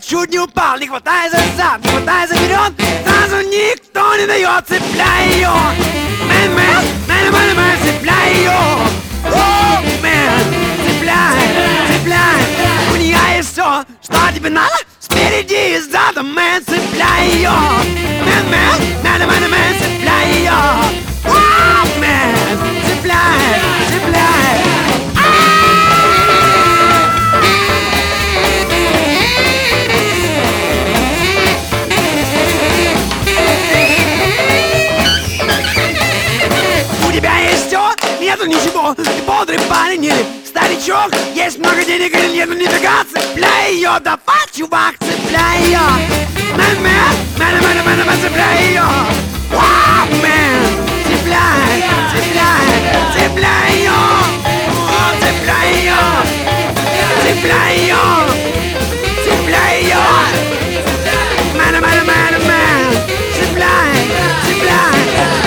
чуть не упал. Не хватай за зад, не хватай за вперед, сразу никто не дает. Цепляй ее, мэн, мэн, мэн, мэн, мэн, цепляй ее. О, мэн, цепляй, цепляй. У нее есть все, что тебе надо. Спереди и сзади, мэн, цепляй ее. Мэн, мэн, мэн, мэн, мэн, цепляй ее. О, мэн, цепляй, цепляй. У тебя есть все? Нету ничего. Ты бодрый парень или старичок? Есть много денег или нету нифига? Цепляй ее, давай, чувак, цепляй ее. Мэн, мэн, мэн, мэн, мэн, мэн, цепляй ее. Вау, мэн, цепляй, цепляй, цепляй ее. О, цепляй ее, цепляй ее, цепляй ее. Мэн, мэн, мэн, мэн, цепляй, цепляй.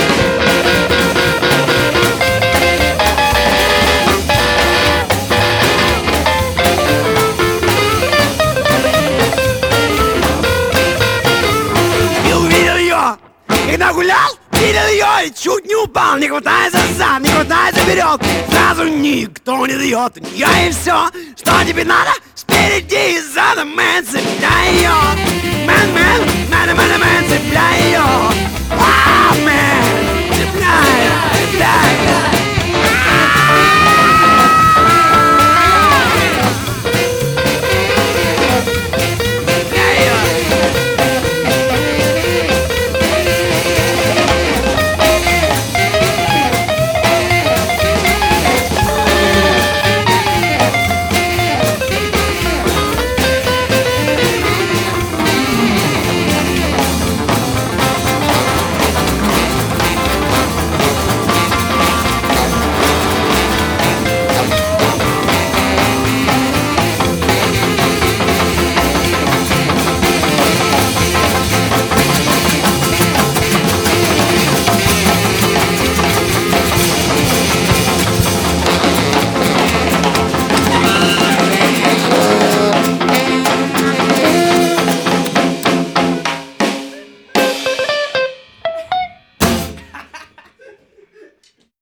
Когда гулял, видел ее и чуть не упал. Не хватай за зад, не хватай за вперед, сразу никто не дает. У нее и все, что тебе надо. Спереди и сзади, мэн, цепляй ее. Мэн, мэн, мэн, мэн, мэн.